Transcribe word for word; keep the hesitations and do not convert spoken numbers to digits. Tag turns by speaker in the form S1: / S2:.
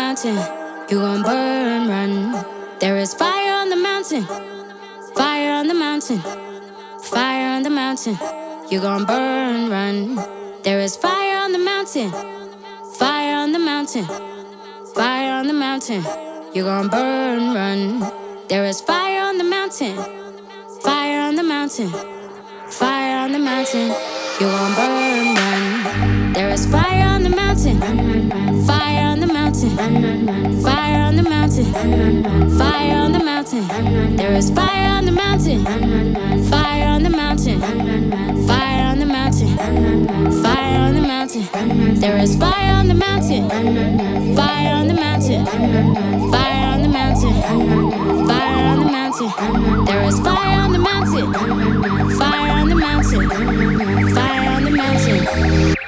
S1: mountain, you gon' burn, run. There is fire on the mountain, fire on the mountain, fire on the mountain, you gon' burn, run. There is fire on the mountain, fire on the mountain, fire on the mountain, you gon' burn, run. There is fire on the mountain, fire on the mountain, fire on the mountain, you gon' burn, run. There is fire on the mountain, fire on the mountain, fire on the mountain, fire on the mountain. There is fire on the mountain, fire on the mountain, fire on the mountain, fire on the mountain. There is fire on the mountain, fire on the mountain, fire on the mountain, fire on the mountain. There is fire on the mountain, fire on the mountain, fire on the mountain.